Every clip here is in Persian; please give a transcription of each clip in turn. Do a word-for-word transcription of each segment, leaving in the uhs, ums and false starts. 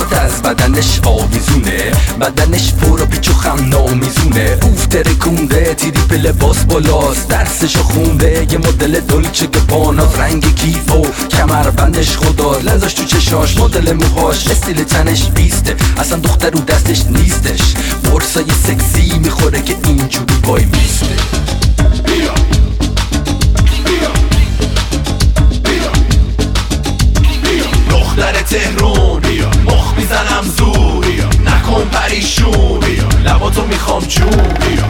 میاد از بدنش آویزونه، بدنش پر و پیچ و خم نامیزونه، اوف ترکونده تریپ لباس بالاست، درسشو خونده یه مدل دولچه گپانات، رنگ کیف و کمربندش خدا لنزاش تو چشاش، مدل موهاش استیل تنش بیسته، اصلا دختر رو دستش نیستش، ورسای سکسی میخوره که اینجوری وای میسته. بیا بیا بیا بیا دختر تهرون، بیا مخ میزنم زور، بیا نکن پریشون، بیا لباتو میخوام جون، بیا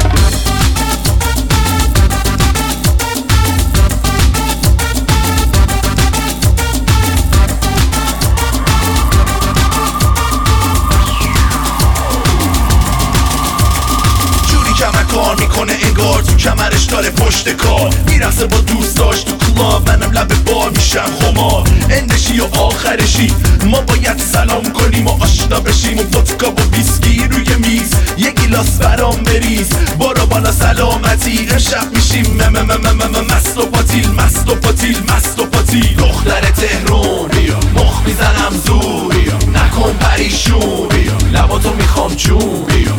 کار میکنه انگار تو کمرش داره پشت کار، میرسه با دوستاش تو کلاب، منم لب بار میشم خمار، اندشی و آخرشی ما باید سلام کنیم و آشنا بشیم، و ودکا و ویسکی روی میز یه گیلاس برام بریز، برو بالا سلامتی امشب میشیم مم مم مم مم مست و پاتیل مست و پاتیل مست و پاتیل. دختر تهرون، بیا مخ میزنم زور، بیا نکن پریشون، بیا لباتو میخوام جون، بیا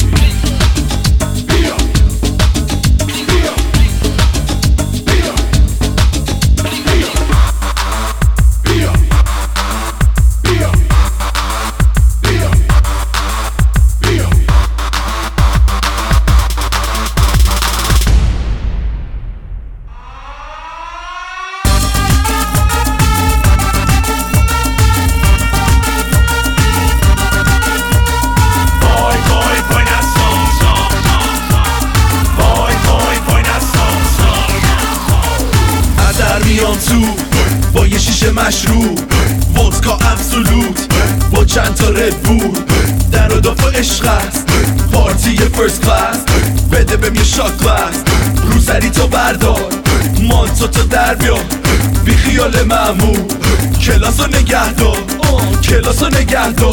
میام تو با یه شیشه مشروب، ودکا ابسولوت با چند تا ردبول، در و دافع عشق است پارتی فرست کلاس، بده بهم یه شات گلاس، رو سری تو بردار مانتو تو در بیار، بی خیال معمول کلاسو نگه دار، کلاسو نگه دار.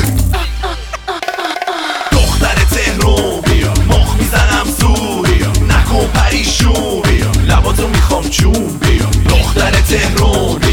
دختر تهرون، بیا مخ میزنم زور، بیا نکن پریشون، بیا لباتو میخوام جون، بیا دختر تهرون.